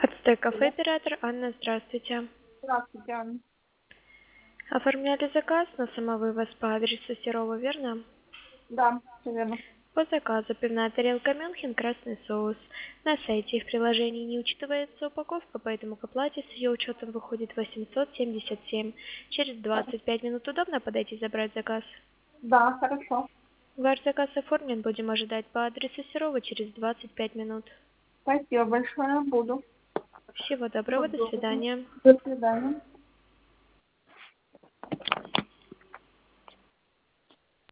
Ацтек кафе оператор Анна, здравствуйте. Здравствуйте, Анна. Оформляли заказ на самовывоз по адресу Серова, верно? Да, всё верно. По заказу пивная тарелка Мюнхен, красный соус. На сайте и в приложении не учитывается упаковка, поэтому к оплате с ее учетом выходит 877. Через 25 минут удобно подойти забрать заказ. Да, хорошо. Ваш заказ оформлен, будем ожидать по адресу Серова через 25 минут. Спасибо большое, буду. Всего доброго, до Буду. свидания. До свидания.